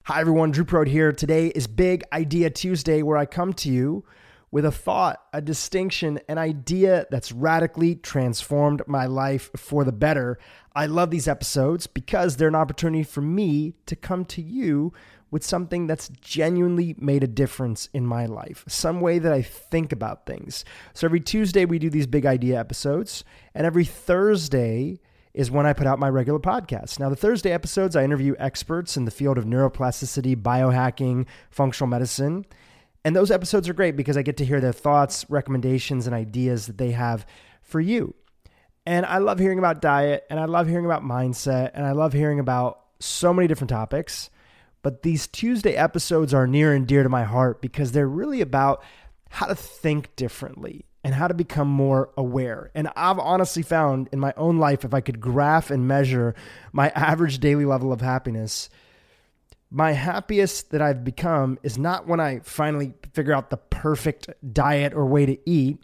Hi everyone, Drew Prode here. Today is Big Idea Tuesday, where I come to you with a thought, a distinction, an idea that's radically transformed my life for the better. I love these episodes because they're an opportunity for me to come to you with something that's genuinely made a difference in my life, some way that I think about things. So every Tuesday we do these Big Idea episodes, and every Thursday is when I put out my regular podcast. Now, the Thursday episodes, I interview experts in the field of neuroplasticity, biohacking, functional medicine. And those episodes are great because I get to hear their thoughts, recommendations, and ideas that they have for you. And I love hearing about diet, and I love hearing about mindset, and I love hearing about so many different topics. But these Tuesday episodes are near and dear to my heart because they're really about how to think differently and how to become more aware. And I've honestly found in my own life, if I could graph and measure my average daily level of happiness, my happiest that I've become is not when I finally figure out the perfect diet or way to eat.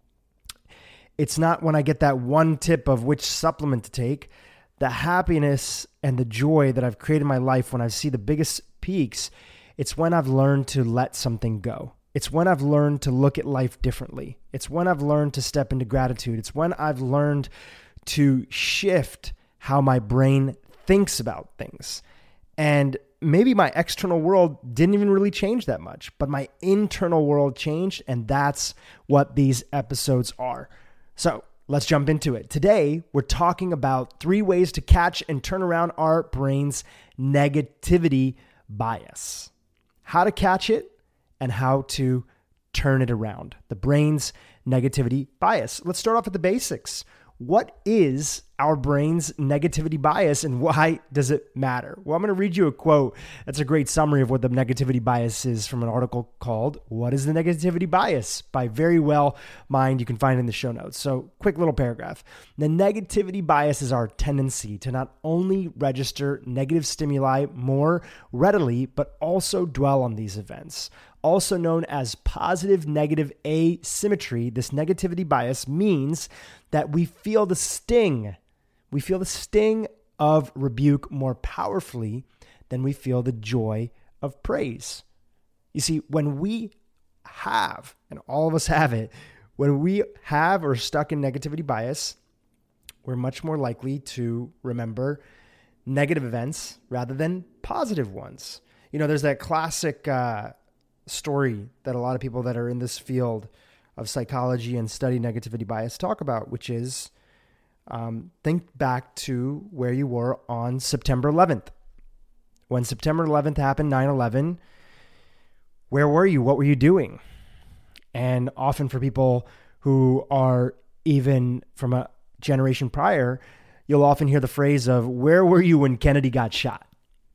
It's not when I get that one tip of which supplement to take. The happiness and the joy that I've created in my life when I see the biggest peaks, it's when I've learned to let something go. It's when I've learned to look at life differently. It's when I've learned to step into gratitude. It's when I've learned to shift how my brain thinks about things. And maybe my external world didn't even really change that much, but my internal world changed, and that's what these episodes are. So let's jump into it. Today, we're talking about 3 ways to catch and turn around our brain's negativity bias. How to catch it and how to turn it around. The brain's negativity bias. Let's start off with the basics. What is our brain's negativity bias and why does it matter? Well, I'm going to read you a quote that's a great summary of what the negativity bias is from an article called What is the Negativity Bias? By Very Well Mind. You can find it in the show notes. So quick little paragraph. The negativity bias is our tendency to not only register negative stimuli more readily, but also dwell on these events. Also known as positive-negative asymmetry, this negativity bias means that we feel the sting. We feel the sting of rebuke more powerfully than we feel the joy of praise. You see, when we have, and all of us have it, when we have or are stuck in negativity bias, we're much more likely to remember negative events rather than positive ones. You know, there's that classic story that a lot of people that are in this field of psychology and study negativity bias talk about, which is think back to where you were on September 11th. When September 11th happened, 9/11, where were you? What were you doing? And often for people who are even from a generation prior, you'll often hear the phrase of, where were you when Kennedy got shot?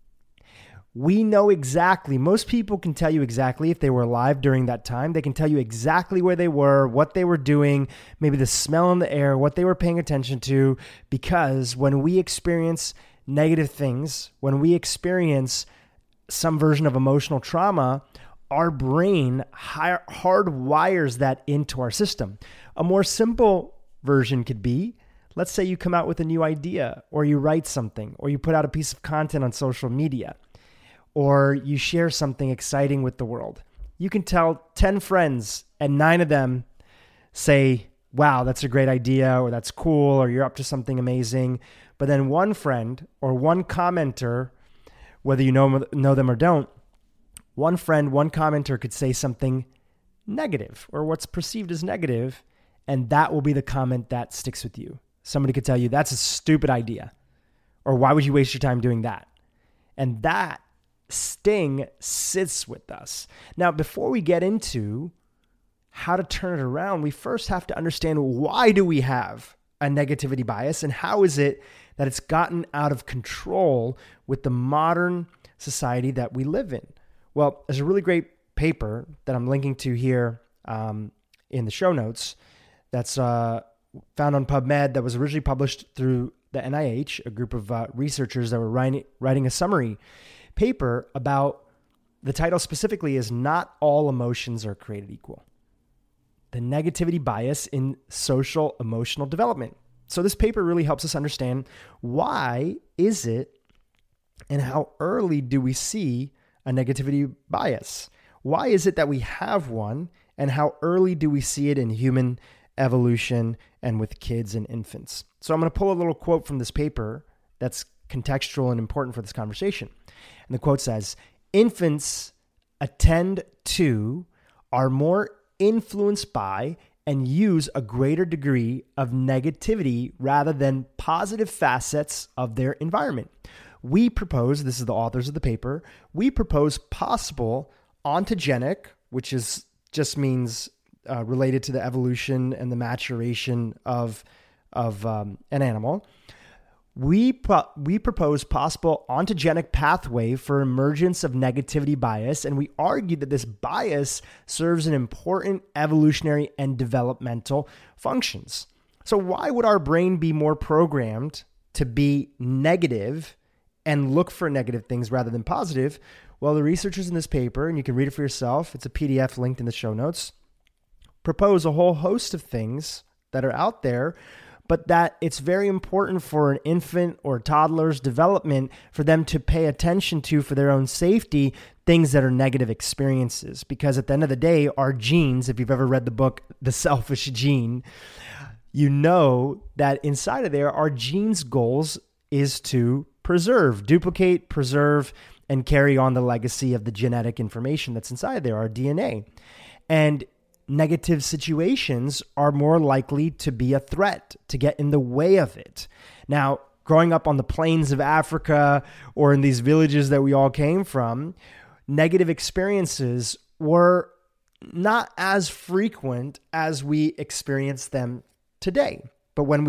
We know exactly, most people can tell you exactly if they were alive during that time. They can tell you exactly where they were, what they were doing, maybe the smell in the air, what they were paying attention to, because when we experience negative things, when we experience some version of emotional trauma, our brain hardwires that into our system. A more simple version could be, let's say you come out with a new idea, or you write something, or you put out a piece of content on social media, or you share something exciting with the world. You can tell 10 friends and 9 of them say, wow, that's a great idea, or that's cool, or you're up to something amazing. But then one friend or one commenter, whether you know them or don't, one friend, one commenter could say something negative or what's perceived as negative, and that will be the comment that sticks with you. Somebody could tell you, that's a stupid idea, or why would you waste your time doing that? And that sting sits with us. Now, before we get into how to turn it around, we first have to understand, why do we have a negativity bias, and how is it that it's gotten out of control with the modern society that we live in? Well, there's a really great paper that I'm linking to here in the show notes that's found on PubMed, that was originally published through the NIH, a group of researchers that were writing a summary paper about, the title specifically is Not All Emotions Are Created Equal. The negativity bias in social emotional development. So this paper really helps us understand, why is it and how early do we see a negativity bias? Why is it that we have one, and how early do we see it in human evolution and with kids and infants? So I'm going to pull a little quote from this paper that's contextual and important for this conversation. And the quote says, "Infants attend to, are more influenced by, and use a greater degree of negativity rather than positive facets of their environment. We propose," this is the authors of the paper, "we propose possible ontogenic," which just means related to the evolution and the maturation of an animal. We propose possible ontogenic pathway for emergence of negativity bias, and we argue that this bias serves an important evolutionary and developmental functions. So why would our brain be more programmed to be negative and look for negative things rather than positive? Well, the researchers in this paper, and you can read it for yourself, it's a PDF linked in the show notes, propose a whole host of things that are out there, but that it's very important for an infant or toddler's development for them to pay attention to, for their own safety, things that are negative experiences. Because at the end of the day, our genes, if you've ever read the book, The Selfish Gene, you know that inside of there, our genes' goals is to preserve, duplicate, preserve, and carry on the legacy of the genetic information that's inside there, our DNA. And negative situations are more likely to be a threat, to get in the way of it. Now, growing up on the plains of Africa or in these villages that we all came from, negative experiences were not as frequent as we experience them today. But when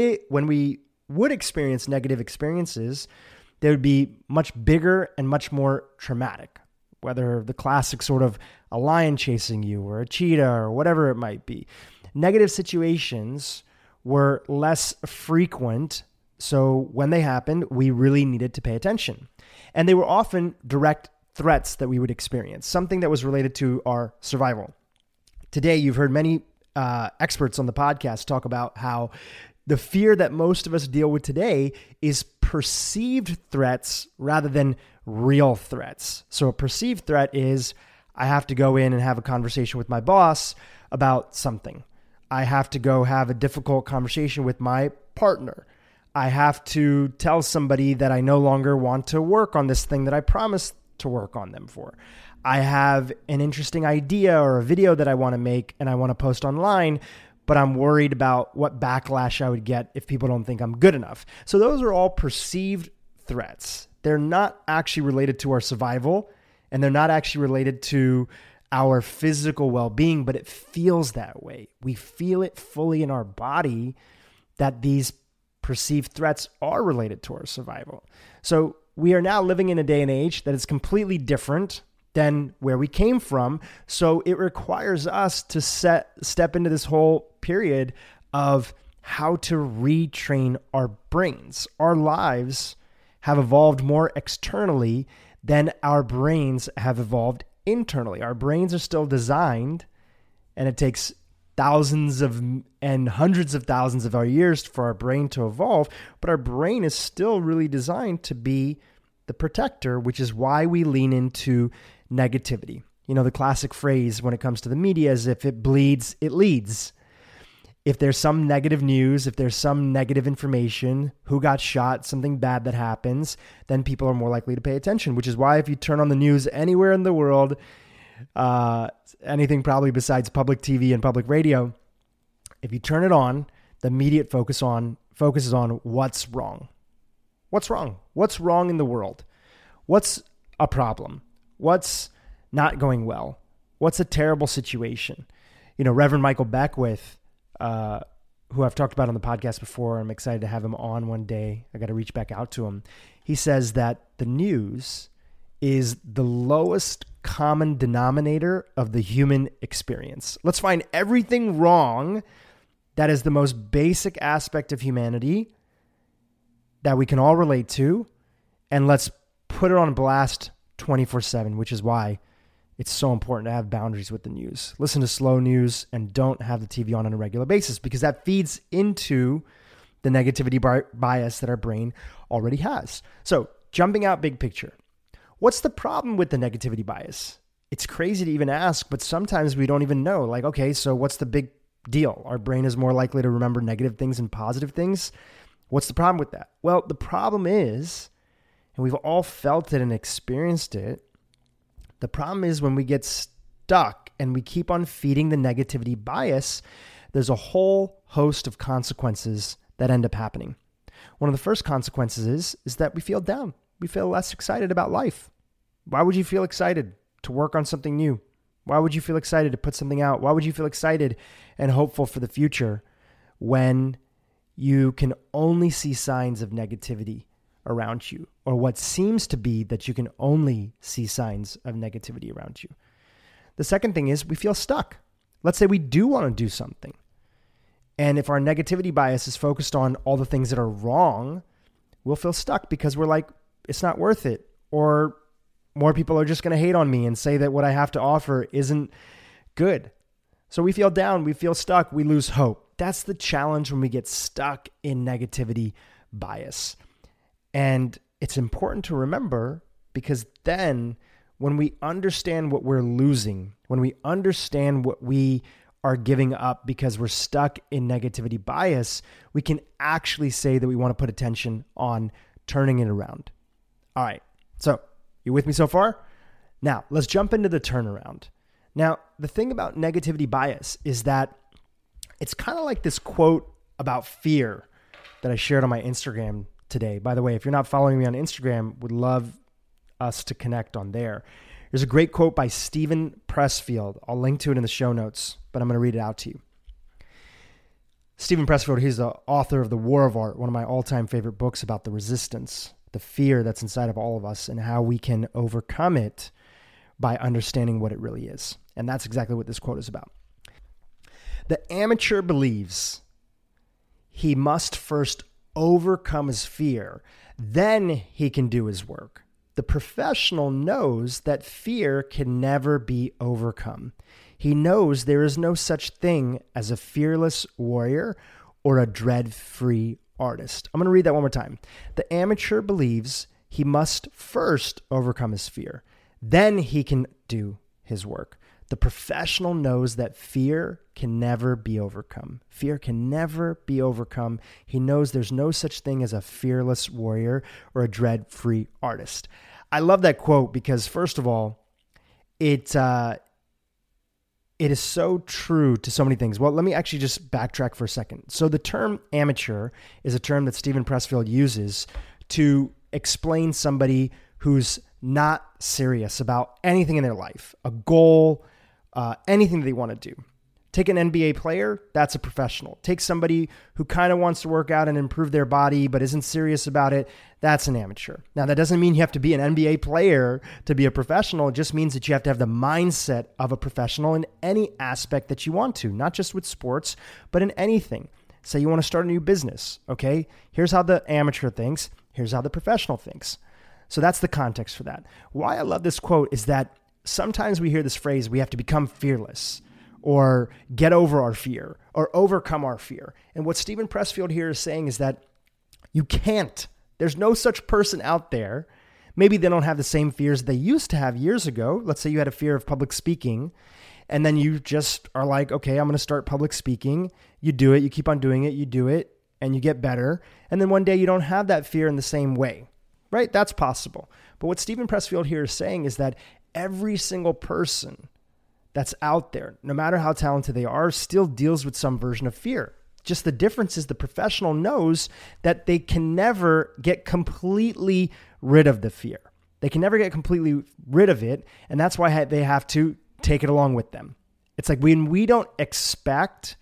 we would experience negative experiences, they would be much bigger and much more traumatic. Whether the classic sort of a lion chasing you or a cheetah or whatever it might be. Negative situations were less frequent, so when they happened, we really needed to pay attention. And they were often direct threats that we would experience, something that was related to our survival. Today, you've heard many experts on the podcast talk about how the fear that most of us deal with today is perceived threats rather than real threats. So a perceived threat is, I have to go in and have a conversation with my boss about something. I have to go have a difficult conversation with my partner. I have to tell somebody that I no longer want to work on this thing that I promised to work on them for. I have an interesting idea or a video that I want to make and I want to post online, but I'm worried about what backlash I would get if people don't think I'm good enough. So those are all perceived threats. They're not actually related to our survival, and they're not actually related to our physical well-being, but it feels that way. We feel it fully in our body that these perceived threats are related to our survival. So we are now living in a day and age that is completely different than where we came from. So it requires us to step into this whole period of how to retrain our brains. Our lives have evolved more externally than our brains have evolved internally. Our brains are still designed, and it takes thousands of and hundreds of thousands of our years for our brain to evolve, but our brain is still really designed to be the protector, which is why we lean into negativity. You know, the classic phrase when it comes to the media is, if it bleeds, it leads. If there's some negative news, if there's some negative information, who got shot, something bad that happens, then people are more likely to pay attention, which is why if you turn on the news anywhere in the world, anything probably besides public TV and public radio, if you turn it on, the immediate focuses on what's wrong. What's wrong? What's wrong in the world? What's a problem? What's not going well? What's a terrible situation? You know, Reverend Michael Beckwith, who I've talked about on the podcast before, I'm excited to have him on one day. I got to reach back out to him. He says that the news is the lowest common denominator of the human experience. Let's find everything wrong that is the most basic aspect of humanity that we can all relate to, and let's put it on blast 24/7, which is why it's so important to have boundaries with the news. Listen to slow news and don't have the TV on a regular basis, because that feeds into the negativity bias that our brain already has. So jumping out big picture, What's the problem with the negativity bias? It's crazy to even ask, but sometimes we don't even know. Like, okay, so what's the big deal? Our brain is more likely to remember negative things than positive things. What's the problem with that? Well, the problem is, and we've all felt it and experienced it, the problem is when we get stuck and we keep on feeding the negativity bias, there's a whole host of consequences that end up happening. One of the first consequences is that we feel down. We feel less excited about life. Why would you feel excited to work on something new? Why would you feel excited to put something out? Why would you feel excited and hopeful for the future when you can only see signs of negativity around you, or what seems to be that you can only see signs of negativity around you? The second thing is we feel stuck. Let's say we do want to do something. And if our negativity bias is focused on all the things that are wrong, we'll feel stuck because we're like, it's not worth it. Or more people are just going to hate on me and say that what I have to offer isn't good. So we feel down, we feel stuck, we lose hope. That's the challenge when we get stuck in negativity bias. And it's important to remember, because then when we understand what we're losing, when we understand what we are giving up because we're stuck in negativity bias, we can actually say that we want to put attention on turning it around. All right, so you with me so far? Now, let's jump into the turnaround. Now, the thing about negativity bias is that it's kind of like this quote about fear that I shared on my Instagram today. By the way, if you're not following me on Instagram, would love us to connect on there. There's a great quote by Steven Pressfield. I'll link to it in the show notes, but I'm going to read it out to you. Steven Pressfield, he's the author of The War of Art, one of my all-time favorite books about the resistance, the fear that's inside of all of us, and how we can overcome it by understanding what it really is. And that's exactly what this quote is about. The amateur believes he must first overcome his fear, then he can do his work. The professional knows that fear can never be overcome. He knows there is no such thing as a fearless warrior or a dread-free artist. I'm going to read that one more time. The amateur believes he must first overcome his fear. Then he can do his work. The professional knows that fear can never be overcome. Fear can never be overcome. He knows there's no such thing as a fearless warrior or a dread-free artist. I love that quote because, first of all, it is so true to so many things. Well, let me actually just backtrack for a second. So the term amateur is a term that Steven Pressfield uses to explain somebody who's not serious about anything in their life, a goal, anything that they want to do. Take an NBA player, that's a professional. Take somebody who kind of wants to work out and improve their body but isn't serious about it, that's an amateur. Now, that doesn't mean you have to be an NBA player to be a professional. It just means that you have to have the mindset of a professional in any aspect that you want to, not just with sports, but in anything. Say you want to start a new business, okay? Here's how the amateur thinks. Here's how the professional thinks. So that's the context for that. Why I love this quote is that sometimes we hear this phrase, we have to become fearless, or get over our fear, or overcome our fear. And what Steven Pressfield here is saying is that you can't. There's no such person out there. Maybe they don't have the same fears they used to have years ago. Let's say you had a fear of public speaking, and then you just are like, okay, I'm going to start public speaking. You do it, you keep on doing it, you do it, and you get better. And then one day you don't have that fear in the same way, right? That's possible. But what Steven Pressfield here is saying is that every single person that's out there, no matter how talented they are, still deals with some version of fear. Just the difference is the professional knows that they can never get completely rid of the fear. They can never get completely rid of it, and that's why they have to take it along with them. It's like when we don't expect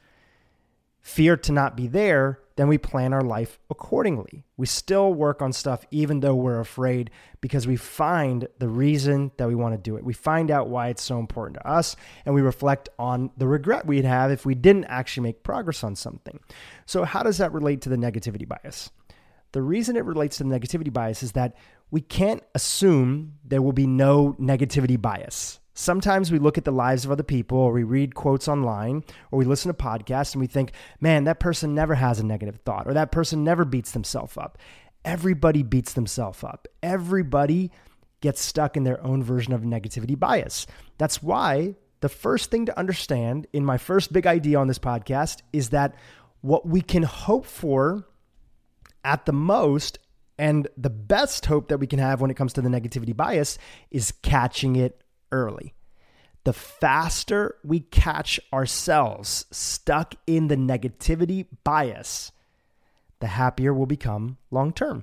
fear to not be there, then we plan our life accordingly. We still work on stuff even though we're afraid because we find the reason that we want to do it. We find out why it's so important to us, and we reflect on the regret we'd have if we didn't actually make progress on something. So how does that relate to the negativity bias? The reason it relates to the negativity bias is that we can't assume there will be no negativity bias. Sometimes we look at the lives of other people, or we read quotes online, or we listen to podcasts and we think, man, that person never has a negative thought, or that person never beats themselves up. Everybody beats themselves up. Everybody get stuck in their own version of negativity bias. That's why the first thing to understand in my first big idea on this podcast is that what we can hope for at the most, and the best hope that we can have when it comes to the negativity bias, is catching it early. The faster we catch ourselves stuck in the negativity bias, the happier we'll become long-term.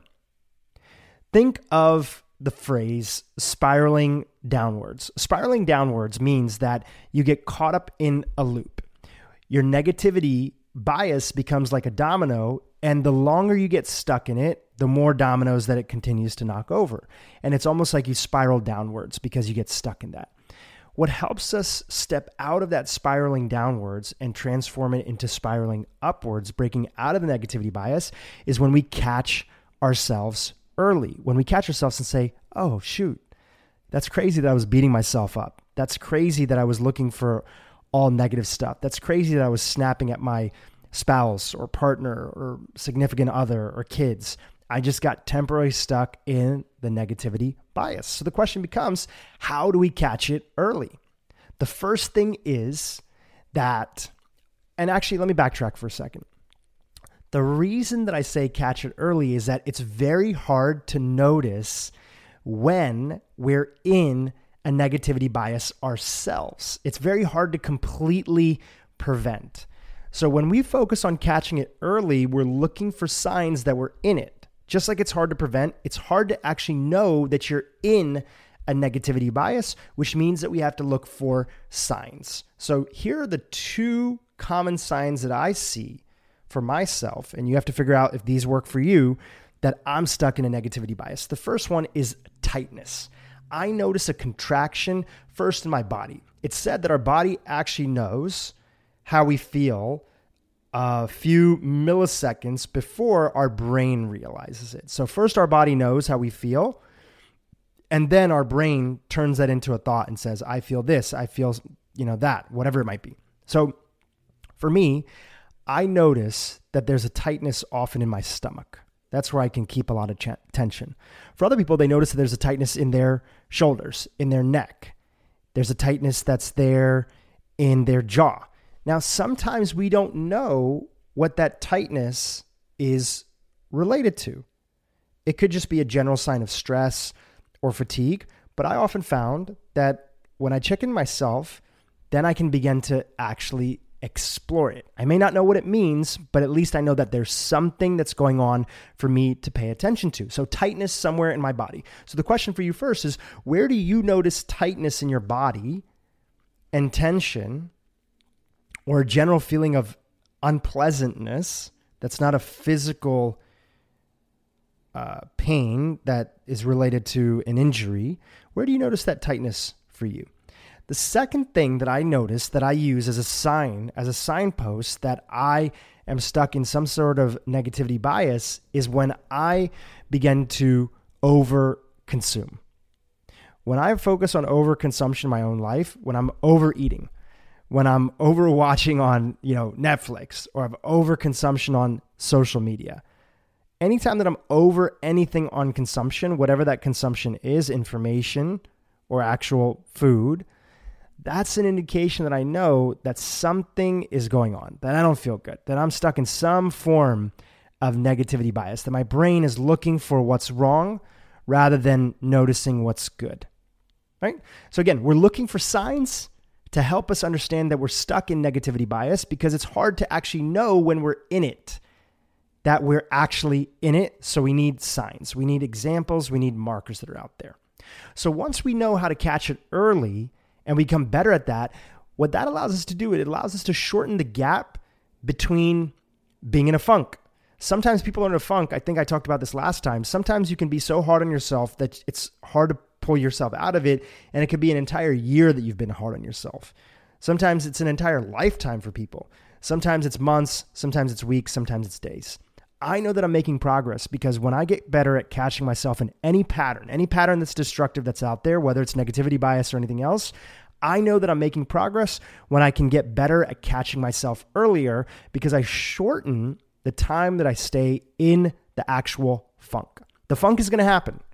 Think of the phrase spiraling downwards. Spiraling downwards means that you get caught up in a loop. Your negativity bias becomes like a domino, and the longer you get stuck in it, the more dominoes that it continues to knock over. And it's almost like you spiral downwards because you get stuck in that. What helps us step out of that spiraling downwards and transform it into spiraling upwards, breaking out of the negativity bias, is when we catch ourselves early. When we catch ourselves and say, oh, shoot, that's crazy that I was beating myself up. That's crazy that I was looking for all negative stuff. That's crazy that I was snapping at my spouse or partner or significant other or kids. I just got temporarily stuck in the negativity bias. So the question becomes, how do we catch it early? The first thing is that, and actually let me backtrack for a second. The reason that I say catch it early is that it's very hard to notice when we're in a negativity bias ourselves. It's very hard to completely prevent. So when we focus on catching it early, we're looking for signs that we're in it. Just like it's hard to prevent, it's hard to actually know that you're in a negativity bias, which means that we have to look for signs. So here are the two common signs that I see for myself, and you have to figure out if these work for you, that I'm stuck in a negativity bias. The first one is tightness. I notice a contraction first in my body. It's said that our body actually knows how we feel a few milliseconds before our brain realizes it. So first our body knows how we feel, and then our brain turns that into a thought and says, I feel this, I feel, that, whatever it might be. So for me, I notice that there's a tightness often in my stomach. That's where I can keep a lot of tension. For other people, they notice that there's a tightness in their shoulders, in their neck. There's a tightness that's there in their jaw. Now, sometimes we don't know what that tightness is related to. It could just be a general sign of stress or fatigue, but I often found that when I check in myself, then I can begin to actually explore it. I may not know what it means, but at least I know that there's something that's going on for me to pay attention to. So tightness somewhere in my body. So the question for you first is, where do you notice tightness in your body and tension, or a general feeling of unpleasantness that's not a physical pain that is related to an injury? Where do you notice that tightness for you? The second thing that I notice that I use as a sign, as a signpost that I am stuck in some sort of negativity bias, is when I begin to overconsume. When I focus on overconsumption in my own life, when I'm overeating, when I'm overwatching on, Netflix, or I've overconsumption on social media. Anytime that I'm over anything on consumption, whatever that consumption is, information or actual food, that's an indication that I know that something is going on, that I don't feel good, that I'm stuck in some form of negativity bias, that my brain is looking for what's wrong rather than noticing what's good, right? So again, we're looking for signs to help us understand that we're stuck in negativity bias, because it's hard to actually know when we're in it, that we're actually in it. So we need signs, we need examples, we need markers that are out there. So once we know how to catch it early and we become better at that, what that allows us to do, it allows us to shorten the gap between being in a funk. Sometimes people are in a funk. I think I talked about this last time. Sometimes you can be so hard on yourself that it's hard to pull yourself out of it. And it could be an entire year that you've been hard on yourself. Sometimes it's an entire lifetime for people. Sometimes it's months, sometimes it's weeks, sometimes it's days. I know that I'm making progress because when I get better at catching myself in any pattern that's destructive that's out there, whether it's negativity bias or anything else, I know that I'm making progress when I can get better at catching myself earlier, because I shorten the time that I stay in the actual funk. The funk is going to happen.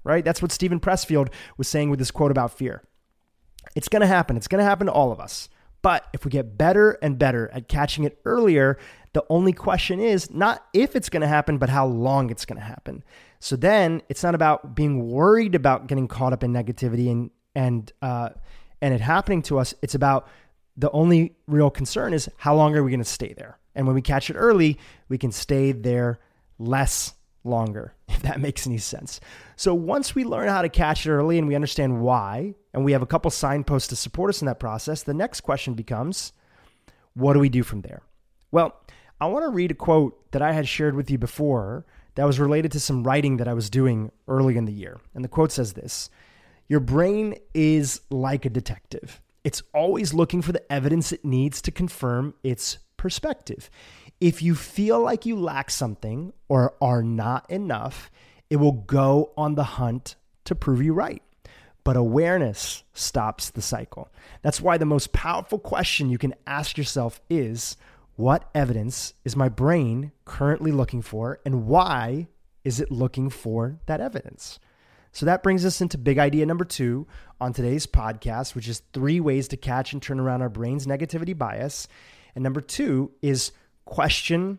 right? That's what Stephen Pressfield was saying with this quote about fear. It's going to happen. It's going to happen to all of us. But if we get better and better at catching it earlier, the only question is not if it's going to happen, but how long it's going to happen. So then it's not about being worried about getting caught up in negativity and it happening to us. It's about the only real concern is how long are we going to stay there? And when we catch it early, we can stay there less longer, if that makes any sense. So once we learn how to catch it early and we understand why, and we have a couple signposts to support us in that process, the next question becomes, what do we do from there? Well, I want to read a quote that I had shared with you before that was related to some writing that I was doing early in the year. And the quote says this: "Your brain is like a detective. It's always looking for the evidence it needs to confirm its perspective. If you feel like you lack something or are not enough, it will go on the hunt to prove you right. But awareness stops the cycle." That's why the most powerful question you can ask yourself is, what evidence is my brain currently looking for, and why is it looking for that evidence? So that brings us into big idea number 2 on today's podcast, which is 3 ways to catch and turn around our brain's negativity bias. And number 2 is question,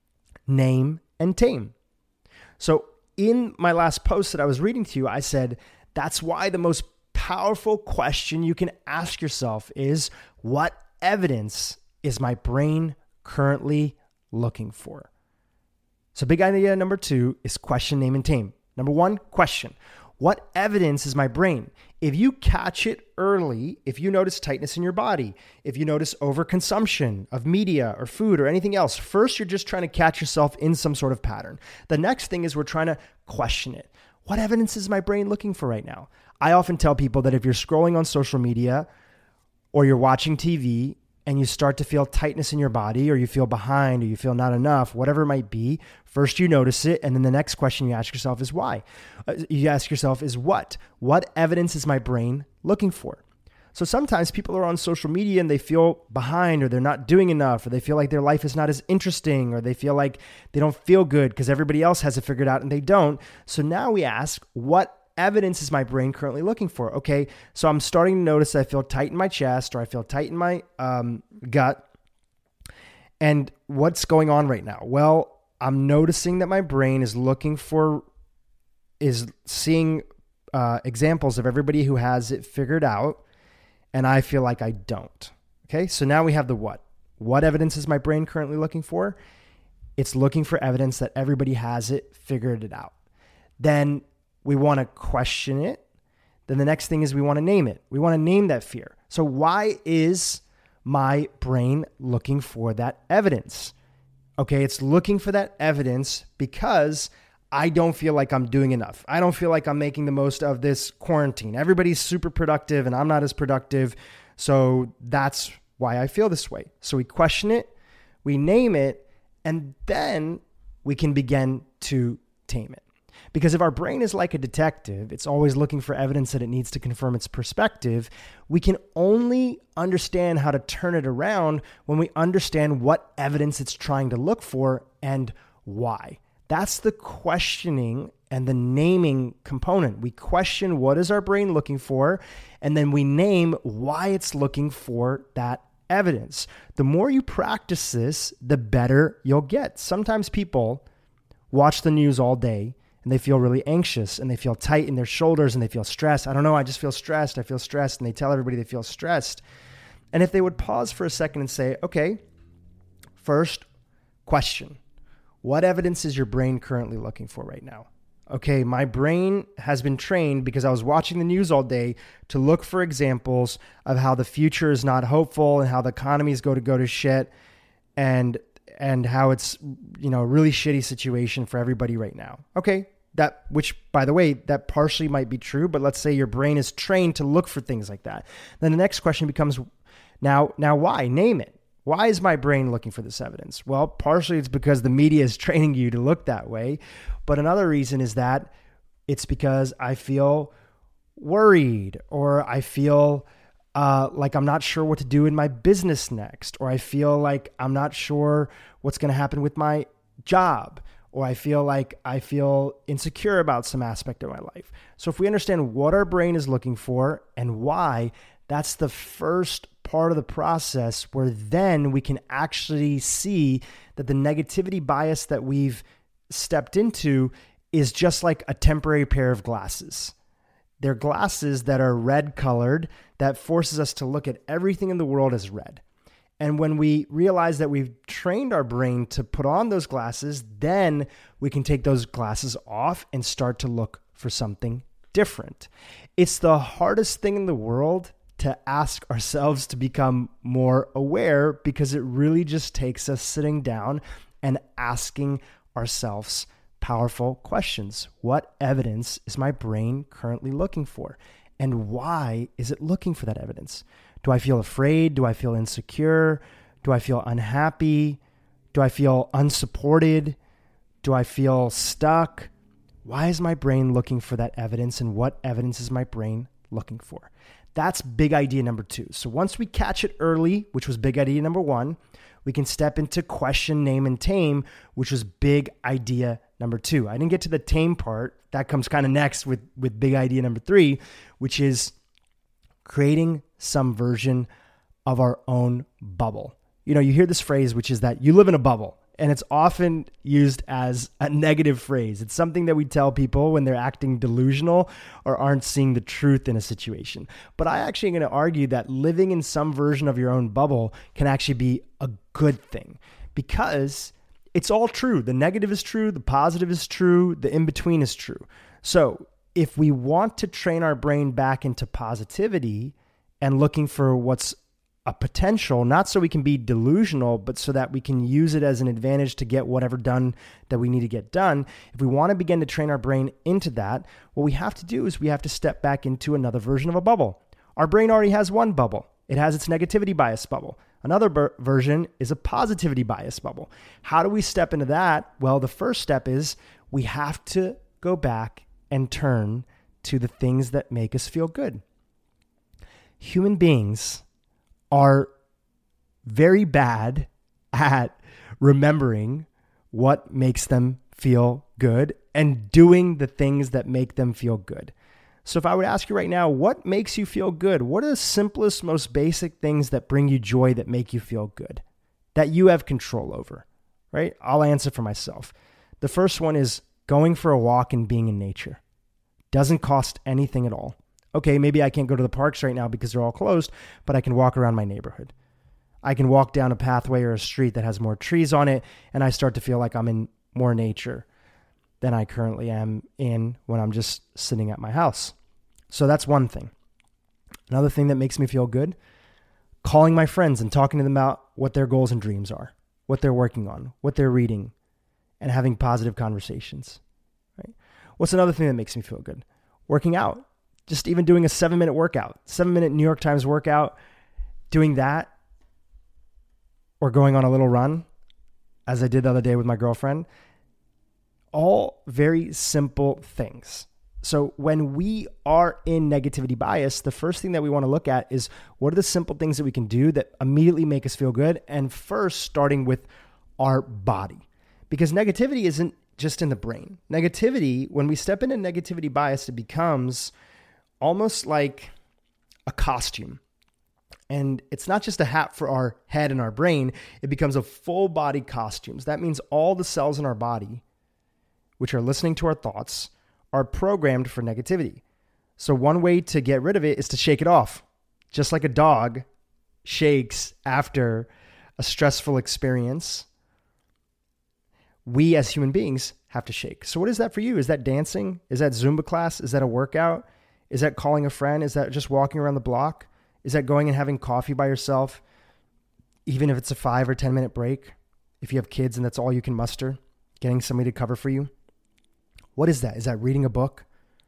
name, and tame. So in my last post that I was reading to you, I said, that's why the most powerful question you can ask yourself is, what evidence is my brain currently looking for? So big idea number 2 is question, name, and tame. Number 1, question. What evidence is my brain? If you catch it early, if you notice tightness in your body, if you notice overconsumption of media or food or anything else, first, you're just trying to catch yourself in some sort of pattern. The next thing is we're trying to question it. What evidence is my brain looking for right now? I often tell people that if you're scrolling on social media or you're watching TV and you start to feel tightness in your body, or you feel behind, or you feel not enough, whatever it might be, first you notice it, and then the next question you ask yourself is why? You ask yourself is what? What evidence is my brain looking for? So sometimes people are on social media and they feel behind, or they're not doing enough, or they feel like their life is not as interesting, or they feel like they don't feel good because everybody else has it figured out and they don't. So now we ask, what evidence is my brain currently looking for? Okay, so I'm starting to notice that I feel tight in my chest, or I feel tight in my gut. And what's going on right now? Well, I'm noticing that my brain is seeing examples of everybody who has it figured out, and I feel like I don't. Okay, so now we have the what. What evidence is my brain currently looking for? It's looking for evidence that everybody has it figured it out. Then we want to question it. Then the next thing is we want to name it. We want to name that fear. So why is my brain looking for that evidence? Okay, it's looking for that evidence because I don't feel like I'm doing enough. I don't feel like I'm making the most of this quarantine. Everybody's super productive and I'm not as productive. So that's why I feel this way. So we question it, we name it, and then we can begin to tame it. Because if our brain is like a detective, it's always looking for evidence that it needs to confirm its perspective, we can only understand how to turn it around when we understand what evidence it's trying to look for and why. That's the questioning and the naming component. We question what is our brain looking for, and then we name why it's looking for that evidence. The more you practice this, the better you'll get. Sometimes people watch the news all day and they feel really anxious and they feel tight in their shoulders and they feel stressed. I don't know, I just feel stressed. I feel stressed. And they tell everybody they feel stressed. And if they would pause for a second and say, okay, first question, what evidence is your brain currently looking for right now? Okay, my brain has been trained because I was watching the news all day to look for examples of how the future is not hopeful and how the economies go to shit and how it's, a really shitty situation for everybody right now. Okay, which by the way, that partially might be true, but let's say your brain is trained to look for things like that. Then the next question becomes, now why? Name it. Why is my brain looking for this evidence? Well, partially it's because the media is training you to look that way. But another reason is that it's because I feel worried, or I feel like I'm not sure what to do in my business next, or I feel like I'm not sure what's going to happen with my job, or I feel insecure about some aspect of my life. So if we understand what our brain is looking for and why, that's the first part of the process where then we can actually see that the negativity bias that we've stepped into is just like a temporary pair of glasses. They're glasses that are red colored that forces us to look at everything in the world as red. And when we realize that we've trained our brain to put on those glasses, then we can take those glasses off and start to look for something different. It's the hardest thing in the world to ask ourselves to become more aware, because it really just takes us sitting down and asking ourselves powerful questions. What evidence is my brain currently looking for? And why is it looking for that evidence? Do I feel afraid? Do I feel insecure? Do I feel unhappy? Do I feel unsupported? Do I feel stuck? Why is my brain looking for that evidence, and what evidence is my brain looking for? That's big idea number 2. So once we catch it early, which was big idea number 1, we can step into question, name, and tame, which was big idea number 2. I didn't get to the tame part. That comes kind of next with big idea number 3, which is creating some version of our own bubble. You know, you hear this phrase, which is that you live in a bubble, and it's often used as a negative phrase. It's something that we tell people when they're acting delusional or aren't seeing the truth in a situation. But I actually am going to argue that living in some version of your own bubble can actually be a good thing, because it's all true. The negative is true. The positive is true. The in-between is true. So if we want to train our brain back into positivity and looking for what's a potential, not so we can be delusional, but so that we can use it as an advantage to get whatever done that we need to get done. If we want to begin to train our brain into that, what we have to do is we have to step back into another version of a bubble. Our brain already has one bubble. It has its negativity bias bubble. Another version is a positivity bias bubble. How do we step into that? Well, the first step is we have to go back and turn to the things that make us feel good. Human beings are very bad at remembering what makes them feel good and doing the things that make them feel good. So if I would ask you right now, what makes you feel good? What are the simplest, most basic things that bring you joy, that make you feel good, that you have control over, right? I'll answer for myself. The first one is going for a walk and being in nature. Doesn't cost anything at all. Okay, maybe I can't go to the parks right now because they're all closed, but I can walk around my neighborhood. I can walk down a pathway or a street that has more trees on it, and I start to feel like I'm in more nature than I currently am in when I'm just sitting at my house. So that's one thing. Another thing that makes me feel good, calling my friends and talking to them about what their goals and dreams are, what they're working on, what they're reading, and having positive conversations. Right? What's another thing that makes me feel good? Working out. Just even doing a 7-minute workout, 7-minute New York Times workout, doing that, or going on a little run, as I did the other day with my girlfriend. All very simple things. So when we are in negativity bias, the first thing that we want to look at is what are the simple things that we can do that immediately make us feel good? And first, starting with our body. Because negativity isn't just in the brain. Negativity, when we step into negativity bias, it becomes almost like a costume. And it's not just a hat for our head and our brain. It becomes a full body costume. So that means all the cells in our body, which are listening to our thoughts, are programmed for negativity. So one way to get rid of it is to shake it off. Just like a dog shakes after a stressful experience, we as human beings have to shake. So what is that for you? Is that dancing? Is that Zumba class? Is that a workout? Is that calling a friend? Is that just walking around the block? Is that going and having coffee by yourself, even if it's a 5 or 10 minute break? If you have kids and that's all you can muster, getting somebody to cover for you? What is that? Is that reading a book?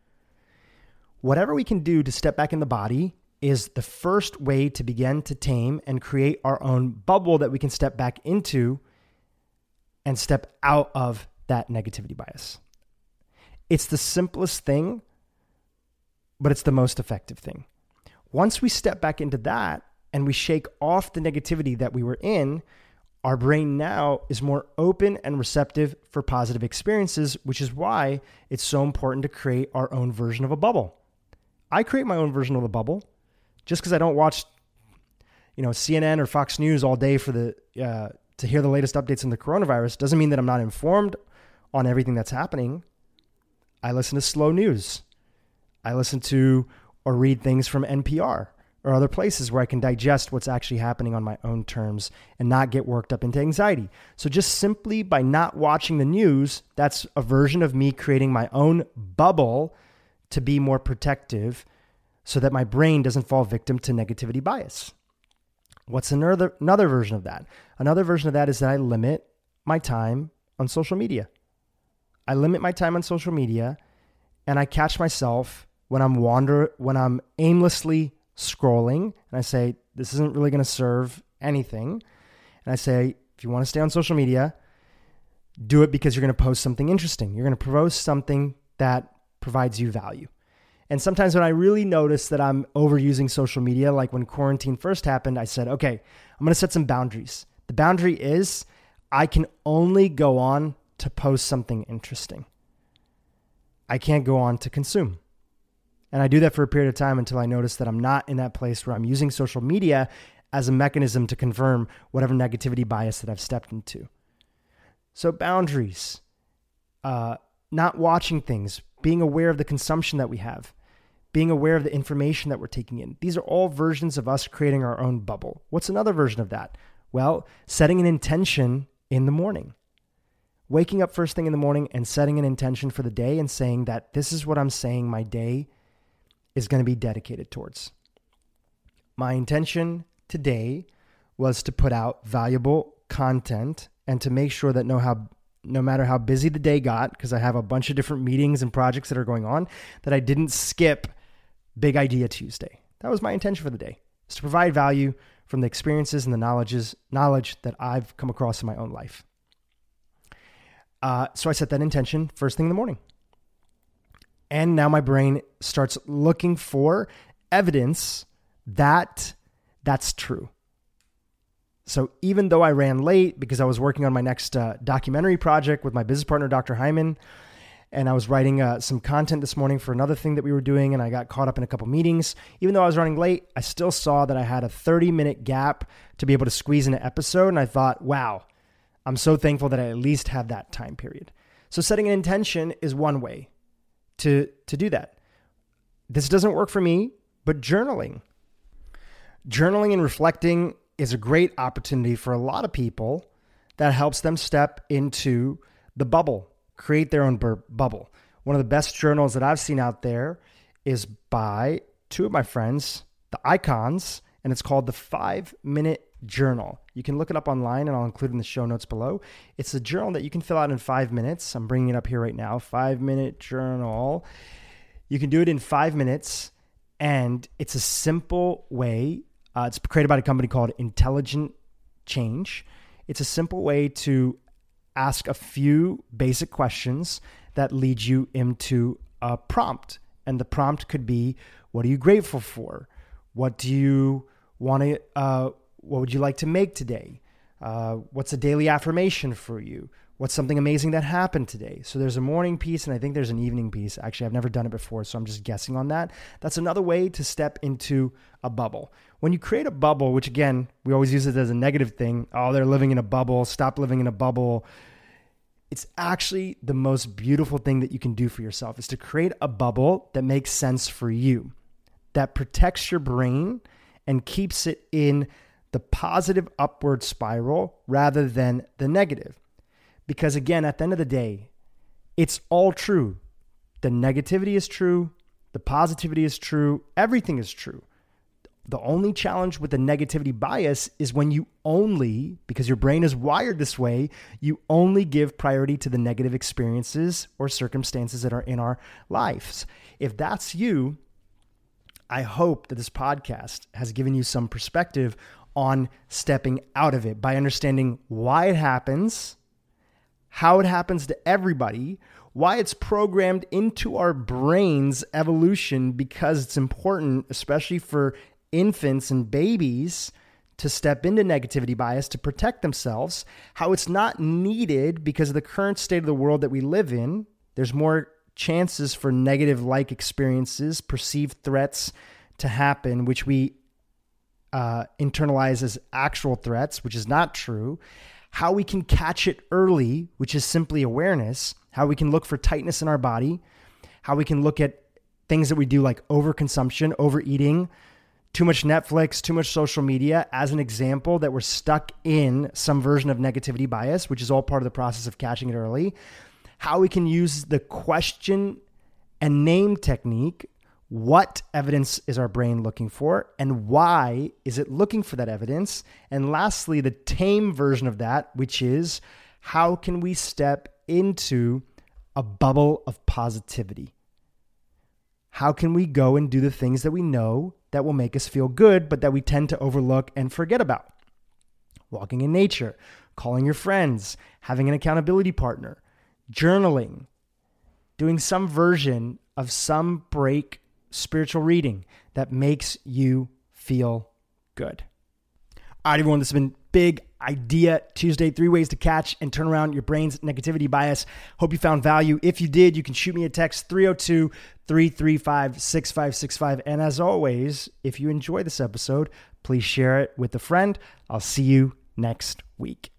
Whatever we can do to step back in the body is the first way to begin to tame and create our own bubble that we can step back into and step out of that negativity bias. It's the simplest thing, but it's the most effective thing. Once we step back into that and we shake off the negativity that we were in, Our brain now is more open and receptive for positive experiences, which is why it's so important to create our own version of a bubble. I create my own version of the bubble. Just because I don't watch, CNN or Fox News all day to hear the latest updates on the coronavirus doesn't mean that I'm not informed on everything that's happening. I listen to slow news. I listen to or read things from NPR or other places where I can digest what's actually happening on my own terms and not get worked up into anxiety. So just simply by not watching the news, that's a version of me creating my own bubble to be more protective so that my brain doesn't fall victim to negativity bias. What's another version of that? Another version of that is that I limit my time on social media. I limit my time on social media and I catch myself when I'm aimlessly scrolling and I say, this isn't really going to serve anything. And I say, if you want to stay on social media, do it because you're going to post something interesting. You're going to post something that provides you value. And sometimes when I really notice that I'm overusing social media, like when quarantine first happened, I said, okay, I'm going to set some boundaries. The boundary is I can only go on to post something interesting. I can't go on to consume. And I do that for a period of time until I notice that I'm not in that place where I'm using social media as a mechanism to confirm whatever negativity bias that I've stepped into. So boundaries, not watching things, being aware of the consumption that we have, being aware of the information that we're taking in. These are all versions of us creating our own bubble. What's another version of that? Well, setting an intention in the morning. Waking up first thing in the morning and setting an intention for the day and saying that this is what I'm saying my day is going to be dedicated towards. My intention today was to put out valuable content and to make sure that no matter how busy the day got, because I have a bunch of different meetings and projects that are going on, that I didn't skip Big Idea Tuesday. That was my intention for the day, is to provide value from the experiences and the knowledge that I've come across in my own life. So I set that intention first thing in the morning. And now my brain starts looking for evidence that that's true. So even though I ran late because I was working on my next documentary project with my business partner, Dr. Hyman, and I was writing some content this morning for another thing that we were doing, and I got caught up in a couple meetings. Even though I was running late, I still saw that I had a 30-minute gap to be able to squeeze in an episode, and I thought, wow, I'm so thankful that I at least have that time period. So setting an intention is one way to do that. This doesn't work for me, but journaling and reflecting is a great opportunity for a lot of people that helps them step into the bubble, create their own bubble. One of the best journals that I've seen out there is by two of my friends, the Icons, and it's called the 5-Minute Journal. You can look it up online and I'll include it in the show notes below. It's a journal that you can fill out in 5 minutes. I'm bringing it up here right now. 5-Minute Journal. You can do it in 5 minutes and it's a simple way. It's created by a company called Intelligent Change. It's a simple way to ask a few basic questions that lead you into a prompt. And the prompt could be, what are you grateful for? What do you want to, what would you like to make today? What's a daily affirmation for you? What's something amazing that happened today? So there's a morning piece and I think there's an evening piece. Actually, I've never done it before, so I'm just guessing on that. That's another way to step into a bubble. When you create a bubble, which again, we always use it as a negative thing. Oh, they're living in a bubble. Stop living in a bubble. It's actually the most beautiful thing that you can do for yourself is to create a bubble that makes sense for you, that protects your brain and keeps it in the positive upward spiral rather than the negative. Because again, at the end of the day, it's all true. The negativity is true. The positivity is true. Everything is true. The only challenge with the negativity bias is when you only, because your brain is wired this way, you only give priority to the negative experiences or circumstances that are in our lives. If that's you, I hope that this podcast has given you some perspective on stepping out of it by understanding why it happens, how it happens to everybody, why it's programmed into our brain's evolution, because it's important, especially for infants and babies, to step into negativity bias to protect themselves, how it's not needed because of the current state of the world that we live in. There's more chances for negative-like experiences, perceived threats to happen, which we internalize as actual threats, which is not true. How we can catch it early, which is simply awareness. How we can look for tightness in our body. How we can look at things that we do like overconsumption, overeating, too much Netflix, too much social media as an example that we're stuck in some version of negativity bias, which is all part of the process of catching it early. How we can use the question and name technique. What evidence is our brain looking for, and why is it looking for that evidence? And lastly, the tame version of that, which is how can we step into a bubble of positivity? How can we go and do the things that we know that will make us feel good, but that we tend to overlook and forget about? Walking in nature, calling your friends, having an accountability partner, journaling, doing some version of some break spiritual reading that makes you feel good. All right, everyone, this has been Big Idea Tuesday, 3 ways to catch and turn around your brain's negativity bias. Hope you found value. If you did, you can shoot me a text, 302-335-6565. And as always, if you enjoy this episode, please share it with a friend. I'll see you next week.